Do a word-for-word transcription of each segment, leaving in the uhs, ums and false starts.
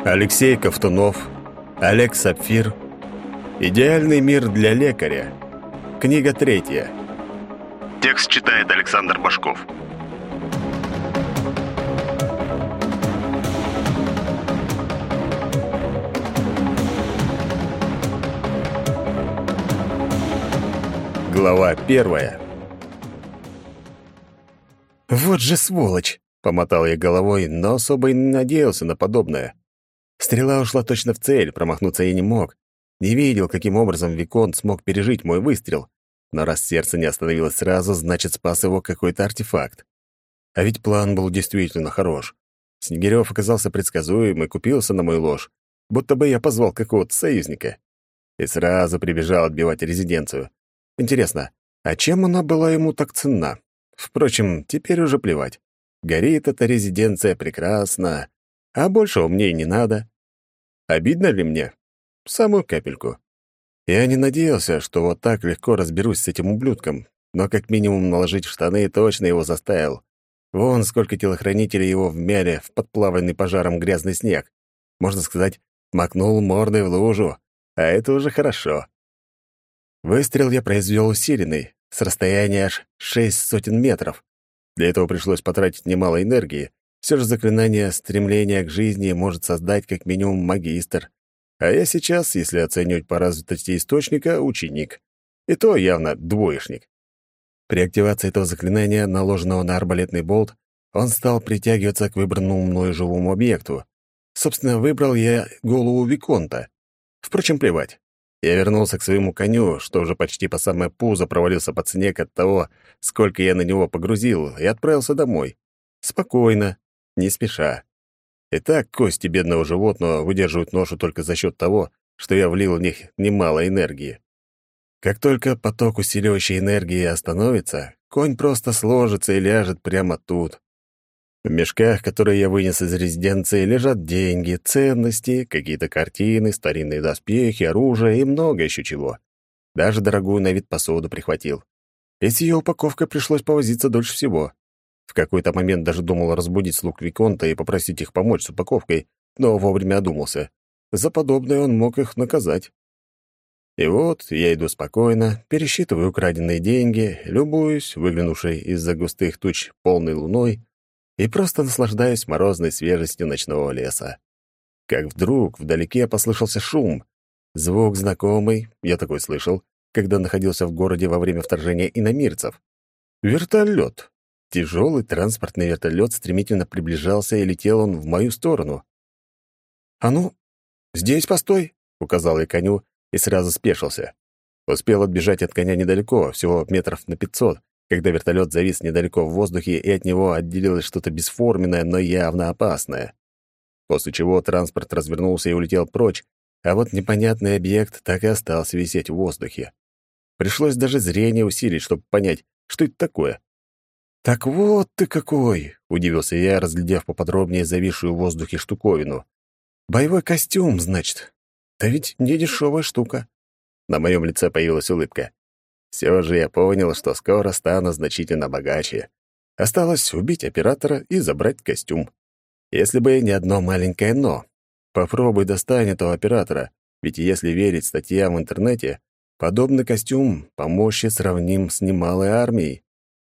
Алексей Ковтунов, Олег Сапфир. Идеальный мир для лекаря. Книга третья. Текст читает Александр Башков. Глава первая. «Вот же сволочь!» — помотал я головой, но особо и не надеялся на подобное. Стрела ушла точно в цель, промахнуться я не мог. Не видел, каким образом Виконт смог пережить мой выстрел. Но раз сердце не остановилось сразу, значит, спас его какой-то артефакт. А ведь план был действительно хорош. Снегирёв оказался предсказуем и купился на мою ложь, будто бы я позвал какого-то союзника. И сразу прибежал отбивать резиденцию. Интересно, а чем она была ему так ценна? Впрочем, теперь уже плевать. Горит эта резиденция прекрасно, а большего мне и не надо. Обидно ли мне? Самую капельку. Я не надеялся, что вот так легко разберусь с этим ублюдком, но как минимум наложить в штаны точно его заставил. Вон сколько телохранителей его вмяли в подплавленный пожаром грязный снег. Можно сказать, макнул мордой в лужу, а это уже хорошо. Выстрел я произвел усиленный, с расстояния аж шесть сотен метров. Для этого пришлось потратить немало энергии. Все же заклинание стремления к жизни может создать как минимум магистр. А я сейчас, если оценивать по развитости источника, ученик. И то явно двоечник. При активации этого заклинания, наложенного на арбалетный болт, он стал притягиваться к выбранному мною живому объекту. Собственно, выбрал я голову Виконта. Впрочем, плевать. Я вернулся к своему коню, что уже почти по самое пузо провалился под снег от того, сколько я на него погрузил, и отправился домой. Спокойно, не спеша. И так кости бедного животного выдерживают ношу только за счет того, что я влил в них немало энергии. Как только поток усиливающей энергии остановится, конь просто сложится и ляжет прямо тут. В мешках, которые я вынес из резиденции, лежат деньги, ценности, какие-то картины, старинные доспехи, оружие и много еще чего. Даже дорогую на вид посуду прихватил. И с ее упаковкой пришлось повозиться дольше всего. В какой-то момент даже думал разбудить слуг Виконта и попросить их помочь с упаковкой, но вовремя одумался. За подобное он мог их наказать. И вот я иду спокойно, пересчитываю украденные деньги, любуюсь, выглянувшей из-за густых туч полной луной, и просто наслаждаюсь морозной свежестью ночного леса. Как вдруг вдалеке послышался шум. Звук знакомый, я такой слышал, когда находился в городе во время вторжения иномирцев. Вертолет. Тяжелый транспортный вертолет стремительно приближался, и летел он в мою сторону. «А ну, здесь постой!» — указал я коню и сразу спешился. Успел отбежать от коня недалеко, всего метров на пятьсот, когда вертолет завис недалеко в воздухе, и от него отделилось что-то бесформенное, но явно опасное. После чего транспорт развернулся и улетел прочь, а вот непонятный объект так и остался висеть в воздухе. Пришлось даже зрение усилить, чтобы понять, что это такое. «Так вот ты какой!» — удивился я, разглядев поподробнее зависшую в воздухе штуковину. «Боевой костюм, значит? Да ведь не дешевая штука». На моем лице появилась улыбка. Все же я понял, что скоро стану значительно богаче. Осталось убить оператора и забрать костюм. Если бы не одно маленькое «но». Попробуй достань этого оператора, ведь если верить статьям в интернете, подобный костюм по мощи сравним с немалой армией.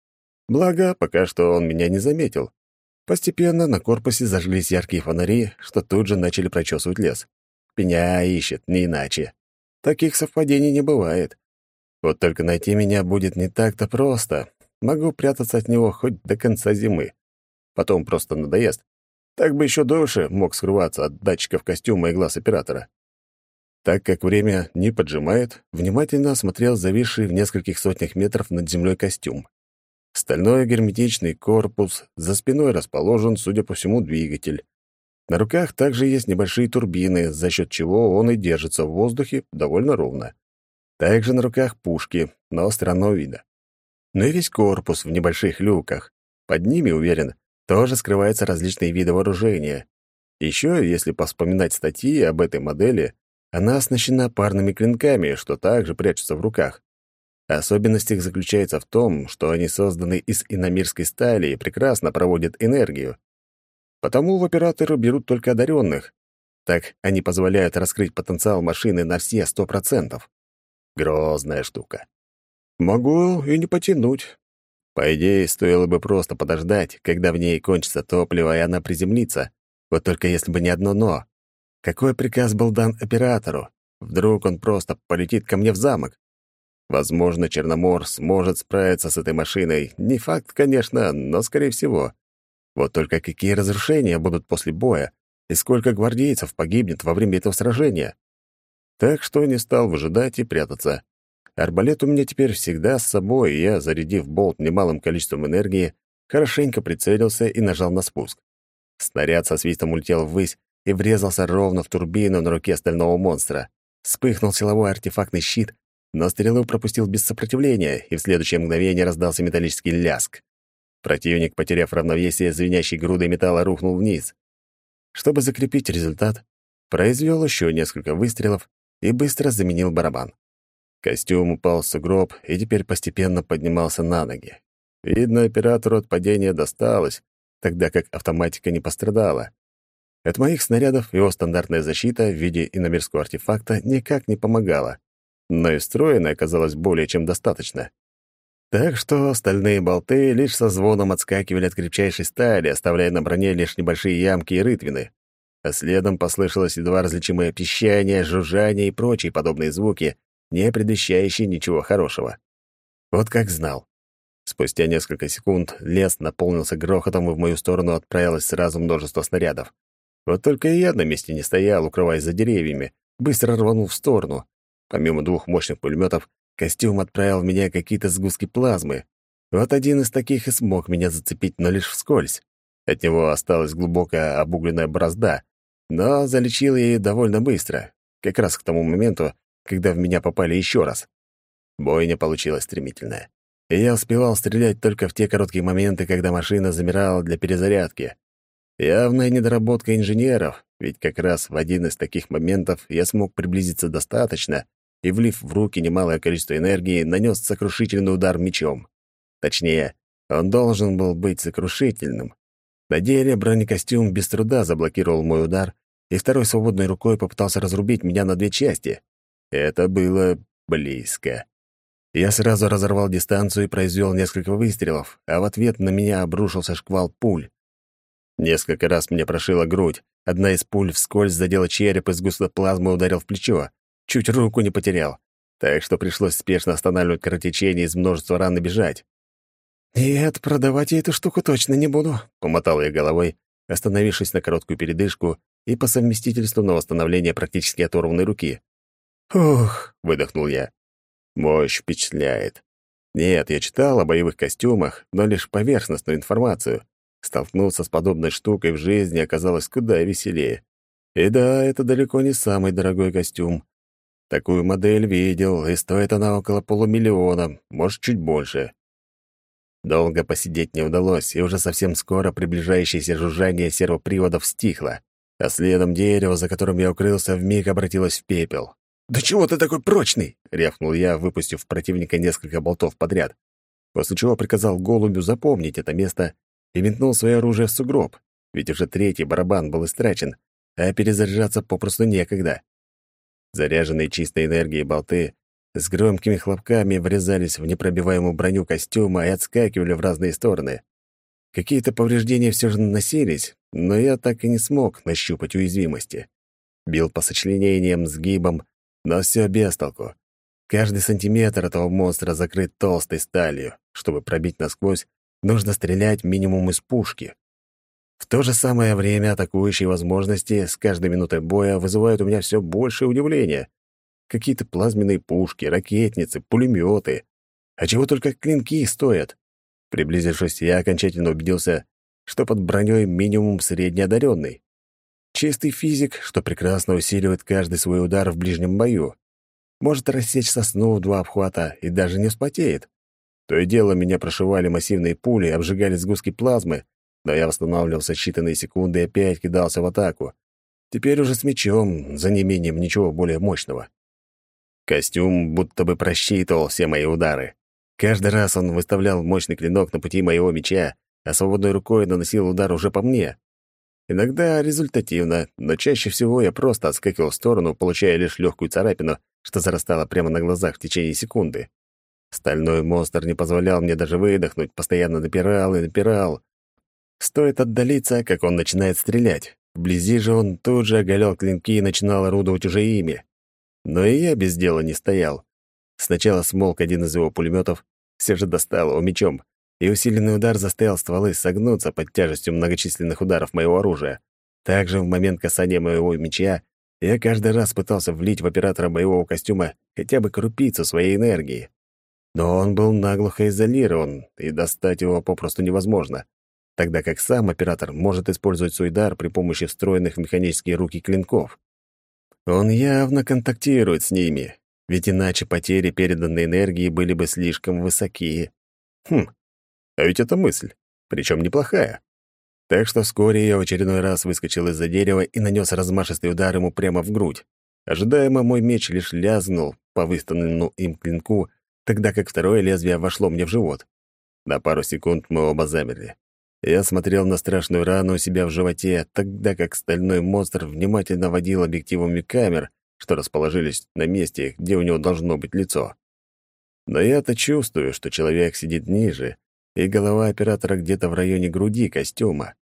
Благо, пока что он меня не заметил. Постепенно на корпусе зажглись яркие фонари, что тут же начали прочесывать лес. Меня ищет, не иначе. Таких совпадений не бывает. Вот только найти меня будет не так-то просто. Могу прятаться от него хоть до конца зимы. Потом просто надоест. Так бы еще дольше мог скрываться от датчиков костюма и глаз оператора. Так как время не поджимает, внимательно осмотрел зависший в нескольких сотнях метров над землей костюм. Стальной герметичный корпус, за спиной расположен, судя по всему, двигатель. На руках также есть небольшие турбины, за счет чего он и держится в воздухе довольно ровно. Также на руках пушки, но странного вида. Ну и весь корпус в небольших люках. Под ними, уверен, тоже скрываются различные виды вооружения. Еще, если повспоминать статьи об этой модели, она оснащена парными клинками, что также прячутся в руках. Особенность их заключается в том, что они созданы из иномирской стали и прекрасно проводят энергию. Потому в операторы берут только одаренных. Так они позволяют раскрыть потенциал машины на все сто процентов. Грозная штука. Могу и не потянуть. По идее, стоило бы просто подождать, когда в ней кончится топливо, и она приземлится. Вот только если бы не одно «но». Какой приказ был дан оператору? Вдруг он просто полетит ко мне в замок? Возможно, Черномор сможет справиться с этой машиной. Не факт, конечно, но скорее всего. Вот только какие разрушения будут после боя, и сколько гвардейцев погибнет во время этого сражения? Так что не стал выжидать и прятаться. Арбалет у меня теперь всегда с собой, и я, зарядив болт немалым количеством энергии, хорошенько прицелился и нажал на спуск. Снаряд со свистом улетел ввысь и врезался ровно в турбину на руке стального монстра. Вспыхнул силовой артефактный щит, но стрелу пропустил без сопротивления, и в следующее мгновение раздался металлический ляск. Противник, потеряв равновесие, звенящей грудой металла рухнул вниз. Чтобы закрепить результат, произвел еще несколько выстрелов и быстро заменил барабан. Костюм упал в сугроб и теперь постепенно поднимался на ноги. Видно, оператору от падения досталось, тогда как автоматика не пострадала. От моих снарядов его стандартная защита в виде иномирского артефакта никак не помогала, но и встроенной оказалось более чем достаточно. Так что стальные болты лишь со звоном отскакивали от крепчайшей стали, оставляя на броне лишь небольшие ямки и рытвины. А следом послышалось едва различимое пищание, жужжание и прочие подобные звуки, не предвещающие ничего хорошего. Вот как знал. Спустя несколько секунд лес наполнился грохотом, и в мою сторону отправилось сразу множество снарядов. Вот только и я на месте не стоял, укрываясь за деревьями, быстро рванул в сторону. Помимо двух мощных пулеметов, костюм отправил в меня какие-то сгустки плазмы. Вот один из таких и смог меня зацепить, но лишь вскользь. От него осталась глубокая обугленная борозда, но залечил я ее довольно быстро, как раз к тому моменту, когда в меня попали еще раз. Бойня получилась стремительная, и я успевал стрелять только в те короткие моменты, когда машина замирала для перезарядки. Явная недоработка инженеров, ведь как раз в один из таких моментов я смог приблизиться достаточно и, влив в руки немалое количество энергии, нанес сокрушительный удар мечом. Точнее, он должен был быть сокрушительным. На деле бронекостюм без труда заблокировал мой удар, и второй свободной рукой попытался разрубить меня на две части. Это было близко. Я сразу разорвал дистанцию и произвел несколько выстрелов, а в ответ на меня обрушился шквал пуль. Несколько раз меня прошила грудь, одна из пуль вскользь задела череп и с густой плазмой ударил в плечо. Чуть руку не потерял, так что пришлось спешно останавливать кровотечение из множества ран и бежать. «Нет, продавать я эту штуку точно не буду», — помотал я головой, остановившись на короткую передышку и по совместительству на восстановление практически оторванной руки. «Ух», — выдохнул я. Мощь впечатляет. Нет, я читал о боевых костюмах, но лишь поверхностную информацию. Столкнуться с подобной штукой в жизни оказалось куда веселее. И да, это далеко не самый дорогой костюм. Такую модель видел, и стоит она около полумиллиона, может, чуть больше. Долго посидеть не удалось, и уже совсем скоро приближающееся жужжание сервоприводов стихло, а следом дерево, за которым я укрылся, вмиг обратилось в пепел. «Да чего ты такой прочный?» — рявкнул я, выпустив в противника несколько болтов подряд, после чего приказал голубю запомнить это место и метнул свое оружие в сугроб, ведь уже третий барабан был истрачен, а перезаряжаться попросту некогда. Заряженные чистой энергией болты с громкими хлопками врезались в непробиваемую броню костюма и отскакивали в разные стороны. Какие-то повреждения все же наносились, но я так и не смог нащупать уязвимости. Бил по сочленениям, сгибам, но все без толку. Каждый сантиметр этого монстра закрыт толстой сталью. Чтобы пробить насквозь, нужно стрелять минимум из пушки. В то же самое время атакующие возможности с каждой минутой боя вызывают у меня все больше удивления. Какие-то плазменные пушки, ракетницы, пулеметы. А чего только клинки стоят. Приблизившись, я окончательно убедился, что под броней минимум среднеодаренный. Чистый физик, что прекрасно усиливает каждый свой удар в ближнем бою. Может рассечь сосну в два обхвата и даже не вспотеет. То и дело меня прошивали массивные пули, обжигали сгустки плазмы, но я восстанавливался считанные секунды и опять кидался в атаку. Теперь уже с мечом, за неимением ничего более мощного. Костюм будто бы просчитывал все мои удары. Каждый раз он выставлял мощный клинок на пути моего меча, а свободной рукой наносил удар уже по мне. Иногда результативно, но чаще всего я просто отскакивал в сторону, получая лишь легкую царапину, что зарастало прямо на глазах в течение секунды. Стальной монстр не позволял мне даже выдохнуть, постоянно напирал и напирал. Стоит отдалиться, как он начинает стрелять. Вблизи же он тут же оголял клинки и начинал орудовать уже ими. Но и я без дела не стоял. Сначала смолк один из его пулеметов, все же достал его мечом, и усиленный удар заставил стволы согнуться под тяжестью многочисленных ударов моего оружия. Также в момент касания моего меча я каждый раз пытался влить в оператора боевого костюма хотя бы крупицу своей энергии. Но он был наглухо изолирован, и достать его попросту невозможно, тогда как сам оператор может использовать свой дар при помощи встроенных в механические руки клинков. Он явно контактирует с ними, ведь иначе потери переданной энергии были бы слишком высоки. Хм, а ведь это мысль, причем неплохая. Так что вскоре я в очередной раз выскочил из-за дерева и нанес размашистый удар ему прямо в грудь. Ожидаемо мой меч лишь лязнул по выставленному им клинку, тогда как второе лезвие вошло мне в живот. На пару секунд мы оба замерли. Я смотрел на страшную рану у себя в животе, тогда как стальной монстр внимательно водил объективами камер, что расположились на месте, где у него должно быть лицо. Но я-то чувствую, что человек сидит ниже, и голова оператора где-то в районе груди костюма.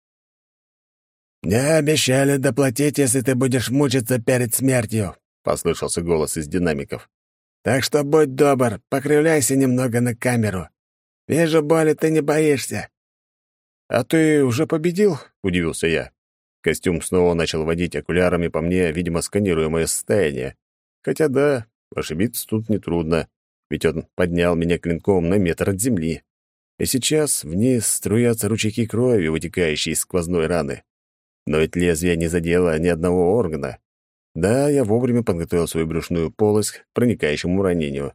«Мне обещали доплатить, если ты будешь мучиться перед смертью», — послышался голос из динамиков. «Так что будь добр, покривляйся немного на камеру. Вижу, боли ты не боишься». «А ты уже победил?» — удивился я. Костюм снова начал водить окулярами по мне, видимо, сканируя мое состояние. Хотя да, ошибиться тут нетрудно, ведь он поднял меня клинком на метр от земли. И сейчас вниз струятся ручейки крови, вытекающие из сквозной раны. Но ведь лезвие не задело ни одного органа. Да, я вовремя подготовил свою брюшную полость к проникающему ранению.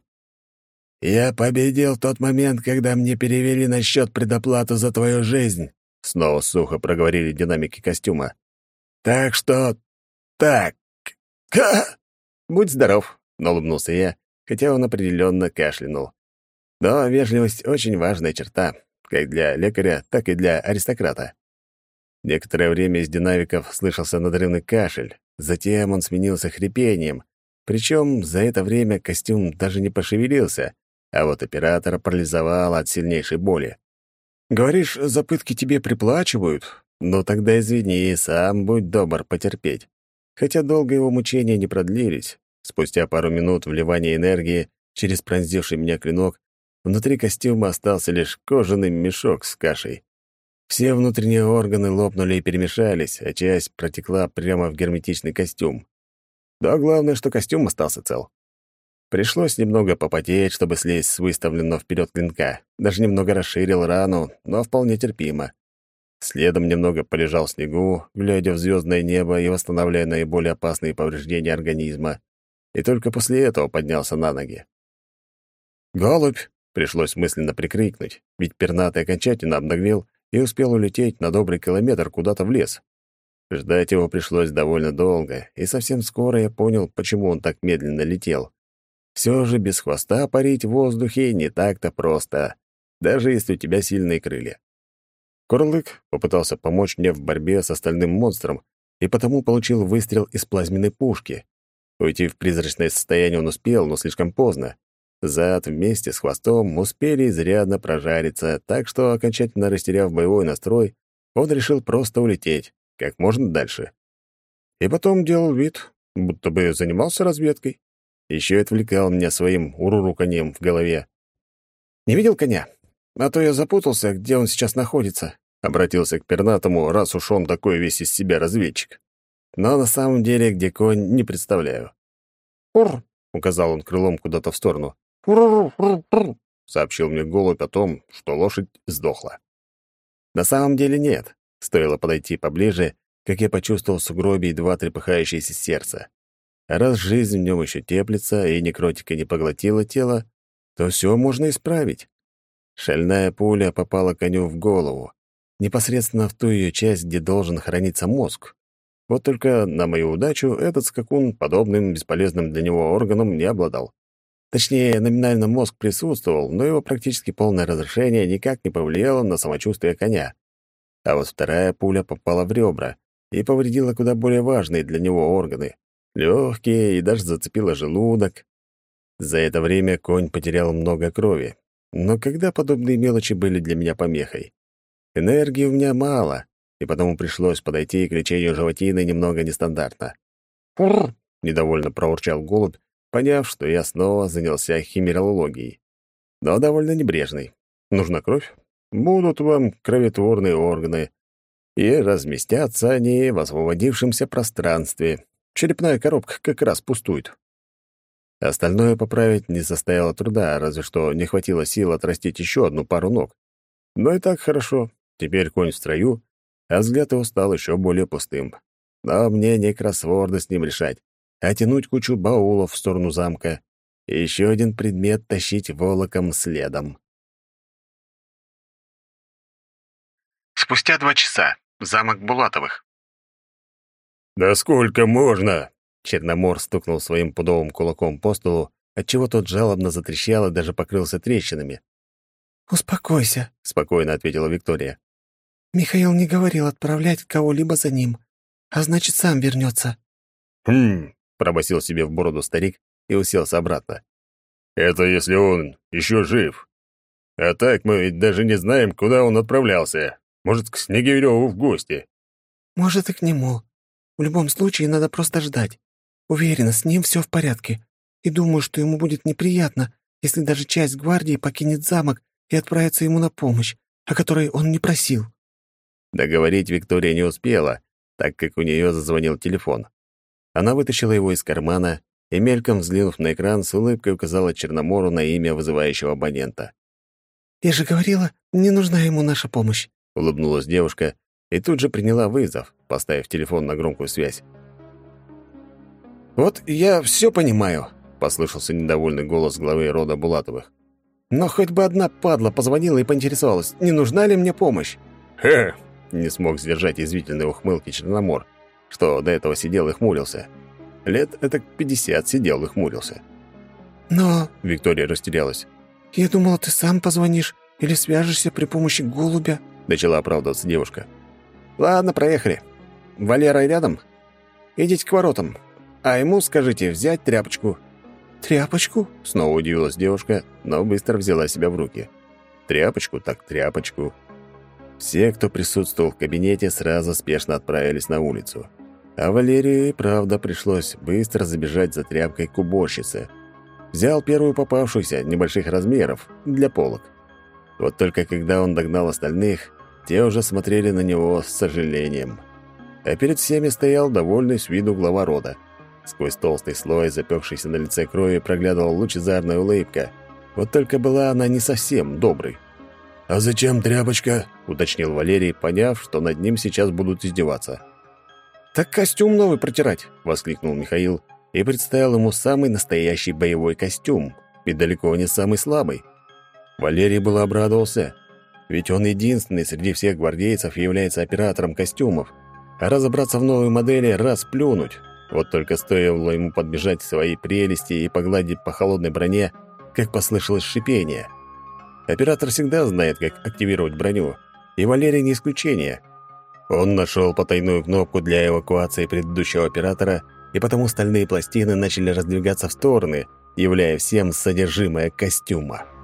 «Я победил в тот момент, когда мне перевели на счет предоплату за твою жизнь», — снова сухо проговорили динамики костюма. «Так что... так... Ха!» «Будь здоров», — улыбнулся я, хотя он определенно кашлянул. Но вежливость — очень важная черта, как для лекаря, так и для аристократа. Некоторое время из динамиков слышался надрывный кашель, затем он сменился хрипением, причем за это время костюм даже не пошевелился, а вот оператора парализовало от сильнейшей боли. «Говоришь, за пытки тебе приплачивают? Ну тогда извини, сам будь добр потерпеть». Хотя долго его мучения не продлились. Спустя пару минут вливания энергии через пронзивший меня клинок внутри костюма остался лишь кожаный мешок с кашей. Все внутренние органы лопнули и перемешались, а часть протекла прямо в герметичный костюм. Да главное, что костюм остался цел. Пришлось немного попотеть, чтобы слезть с выставленного вперед клинка. Даже немного расширил рану, но вполне терпимо. Следом немного полежал в снегу, глядя в звездное небо и восстанавливая наиболее опасные повреждения организма. И только после этого поднялся на ноги. «Голубь!» — пришлось мысленно прикрикнуть, ведь пернатый окончательно обнаглел и успел улететь на добрый километр куда-то в лес. Ждать его пришлось довольно долго, и совсем скоро я понял, почему он так медленно летел. Все же без хвоста парить в воздухе не так-то просто, даже если у тебя сильные крылья. Курлык попытался помочь мне в борьбе с остальным монстром, и потому получил выстрел из плазменной пушки. Уйти в призрачное состояние он успел, но слишком поздно. Зад вместе с хвостом успели изрядно прожариться, так что, окончательно растеряв боевой настрой, он решил просто улететь как можно дальше. И потом делал вид, будто бы занимался разведкой. Еще и отвлекал меня своим уруруканьем в голове. «Не видел коня? А то я запутался, где он сейчас находится», — обратился к пернатому, раз уж он такой весь из себя разведчик. Но на самом деле, где конь, не представляю. «Ур!» — указал он крылом куда-то в сторону. «Ур-ур-ур-ур!» — сообщил мне голубь о том, что лошадь сдохла. На самом деле нет. Стоило подойти поближе, как я почувствовал в сугробе едва трепыхающееся сердце. А раз жизнь в нем еще теплится и некротика не поглотила тело, то все можно исправить. Шальная пуля попала коню в голову, непосредственно в ту ее часть, где должен храниться мозг. Вот только, на мою удачу, этот скакун подобным бесполезным для него органом не обладал. Точнее, номинально мозг присутствовал, но его практически полное разрушение никак не повлияло на самочувствие коня. а вот вторая пуля попала в ребра и повредила куда более важные для него органы — легкие и даже зацепила желудок. За это время конь потерял много крови. Но когда подобные мелочи были для меня помехой? Энергии у меня мало, и потому пришлось подойти к лечению животины немного нестандартно. «Фррр!» — недовольно проурчал голубь, поняв, что я снова занялся химерологией. Но довольно небрежный. Нужна кровь? Будут вам кроветворные органы, и разместятся они в освободившемся пространстве. Черепная коробка как раз пустует. Остальное поправить не составило труда, разве что не хватило сил отрастить еще одну пару ног. Но и так хорошо. Теперь конь в строю, а взгляд его стал еще более пустым. Но мне не кроссворды с ним решать, а тянуть кучу баулов в сторону замка и еще один предмет тащить волоком следом. Спустя два часа. Замок Булатовых. «Да сколько можно?» Черномор стукнул своим пудовым кулаком по столу, отчего тот жалобно затрещал и даже покрылся трещинами. «Успокойся», — спокойно ответила Виктория. «Михаил не говорил отправлять кого-либо за ним, а значит, сам вернется». «Хм», — пробасил себе в бороду старик и уселся обратно. «Это если он еще жив. А так мы ведь даже не знаем, куда он отправлялся. Может, к Снегирёву в гости». «Может, и к нему. В любом случае, надо просто ждать. Уверена, с ним все в порядке. И думаю, что ему будет неприятно, если даже часть гвардии покинет замок и отправится ему на помощь, о которой он не просил». Договорить Виктория не успела, так как у нее зазвонил телефон. Она вытащила его из кармана и, мельком взглянув на экран, с улыбкой указала Черномору на имя вызывающего абонента. «Я же говорила, не нужна ему наша помощь», — улыбнулась девушка и тут же приняла вызов, поставив телефон на громкую связь. «Вот я все понимаю», — послышался недовольный голос главы рода Булатовых. «Но хоть бы одна падла позвонила и поинтересовалась, не нужна ли мне помощь». «Хе!» — не смог сдержать язвительной ухмылки Черномор, что до этого сидел и хмурился. Лет этак пятьдесят сидел и хмурился. «Но...» — Виктория растерялась. «Я думала, ты сам позвонишь или свяжешься при помощи голубя», — начала оправдываться девушка. «Ладно, проехали. Валера рядом? Идите к воротам. А ему скажите взять тряпочку». «Тряпочку?» — снова удивилась девушка, но быстро взяла себя в руки. Тряпочку так тряпочку. Все, кто присутствовал в кабинете, сразу спешно отправились на улицу. А Валерию и правда пришлось быстро забежать за тряпкой к уборщице. Взял первую попавшуюся, небольших размеров, для полок. Вот только когда он догнал остальных, те уже смотрели на него с сожалением. А перед всеми стоял довольный с виду глава рода. Сквозь толстый слой, запекшийся на лице крови, проглядывала лучезарная улыбка. Вот только была она не совсем доброй. «А зачем тряпочка?» — уточнил Валерий, поняв, что над ним сейчас будут издеваться. «Так костюм новый протирать!» — воскликнул Михаил и представил ему самый настоящий боевой костюм, и далеко не самый слабый. Валерий был обрадовался, ведь он единственный среди всех гвардейцев является оператором костюмов, а разобраться в новой модели — раз плюнуть. Вот только стоило ему подбежать в свои прелести и погладить по холодной броне, как послышалось шипение. Оператор всегда знает, как активировать броню, и Валерий не исключение. Он нашел потайную кнопку для эвакуации предыдущего оператора, и потому стальные пластины начали раздвигаться в стороны, являя всем содержимое костюма.